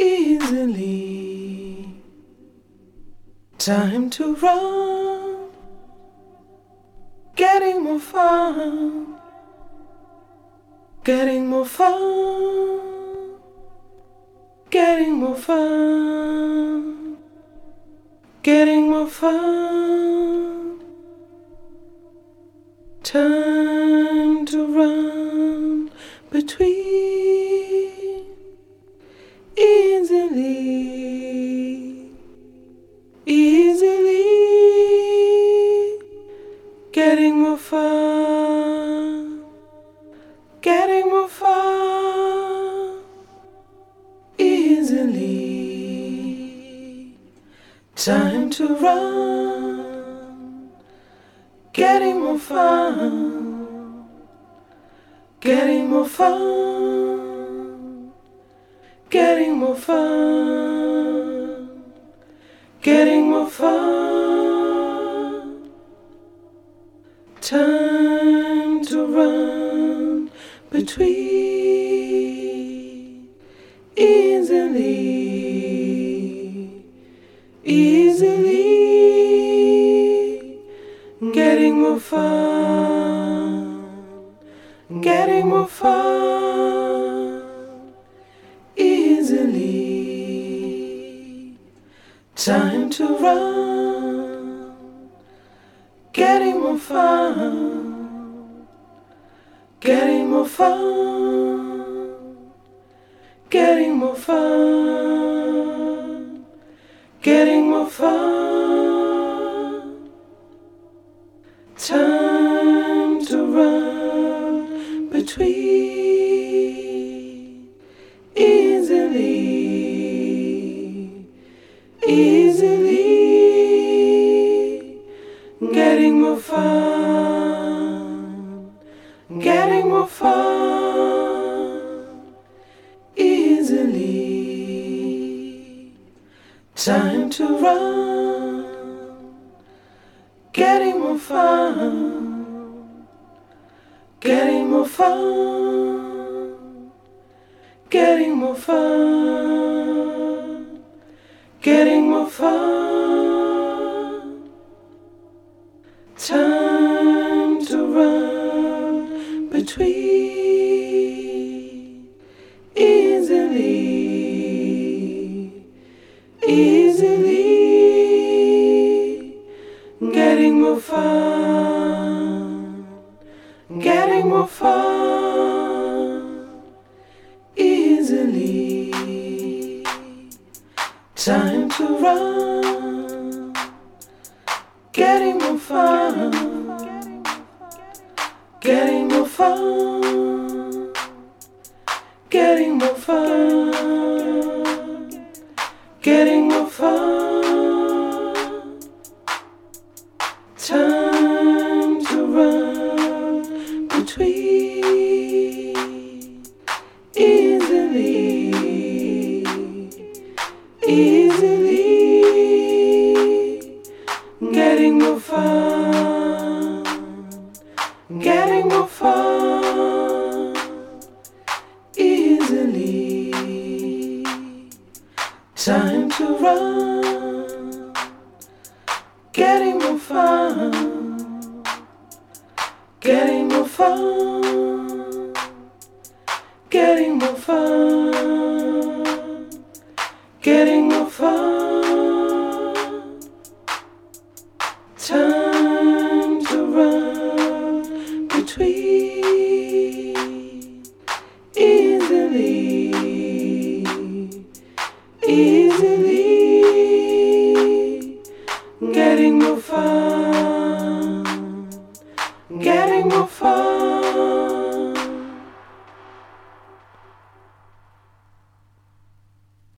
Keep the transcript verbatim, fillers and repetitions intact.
easily. Time to run, getting more fun, getting more fun, getting more fun, getting more fun. Time to run between easily, easily, getting more fun, getting more fun, easily. Time to run, getting more fun, getting more fun, getting more fun, getting more fun. Time to run between easily, easily, getting more fun, getting more fun, easily. Time to run, getting more fun, getting more fun, getting more fun, getting more fun. Time to run between easily, easily, getting more fun, getting more fun, easily. Time to run, getting more fun, getting more fun, getting more fun, getting more fun. Time to run between easily, easily, getting more fun, getting more fun, easily. Time to run, getting more fun, getting more fun, getting more fun, getting more fun. Time to run between easily, easily, getting more fun, getting more fun, easily. Time to run, getting more fun, getting more fun, getting more fun, getting more fun. Time to run between easily, easily, getting more fun, getting more fun.